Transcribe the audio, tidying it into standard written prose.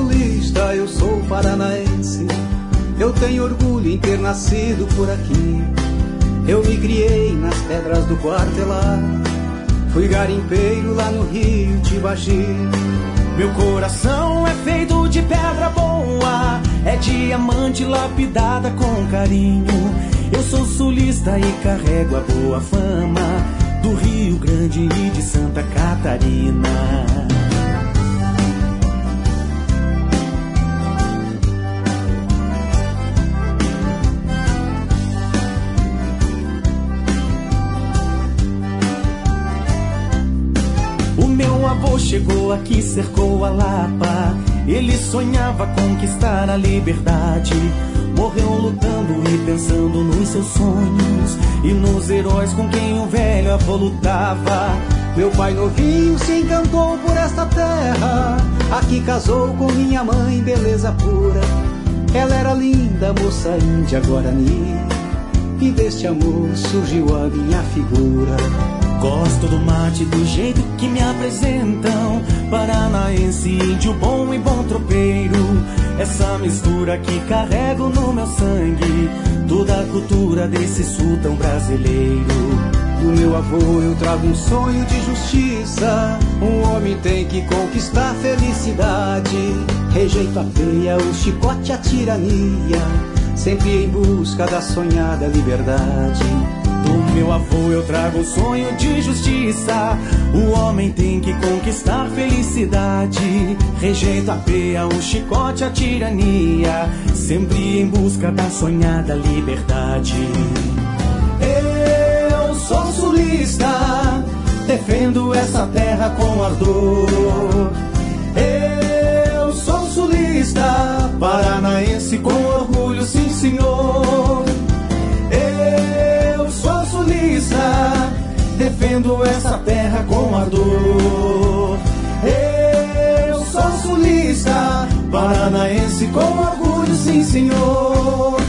sulista, eu sou paranaense. Eu tenho orgulho em ter nascido por aqui. Eu me criei nas pedras do Quartelar. Fui garimpeiro lá no Rio Tibagi. Meu coração é feito de pedra boa, é diamante lapidada com carinho. Eu sou sulista e carrego a boa fama do Rio Grande e de Santa Catarina. Meu avô chegou aqui, cercou a Lapa. Ele sonhava conquistar a liberdade. Morreu lutando e pensando nos seus sonhos e nos heróis com quem o velho avô lutava. Meu pai novinho se encantou por esta terra. Aqui casou com minha mãe, beleza pura. Ela era linda, moça índia guarani, e deste amor surgiu a minha figura. Gosto do mate, do jeito que me apresentam. Paranaense, índio bom e bom tropeiro. Essa mistura que carrego no meu sangue, toda a cultura desse sul tão brasileiro. Do meu avô eu trago um sonho de justiça. Um homem tem que conquistar felicidade. Rejeito a feia, o chicote, a tirania, sempre em busca da sonhada liberdade. Do meu avô eu trago um sonho de justiça. O homem tem que conquistar felicidade. Rejeito a peia, o chicote, a tirania, sempre em busca da sonhada liberdade. Eu sou sulista, defendo essa terra com ardor. Eu sou sulista, paranaense com orgulho, sim senhor. Sou sulista, defendo essa terra com ardor. Eu sou sulista, paranaense com orgulho, sim senhor.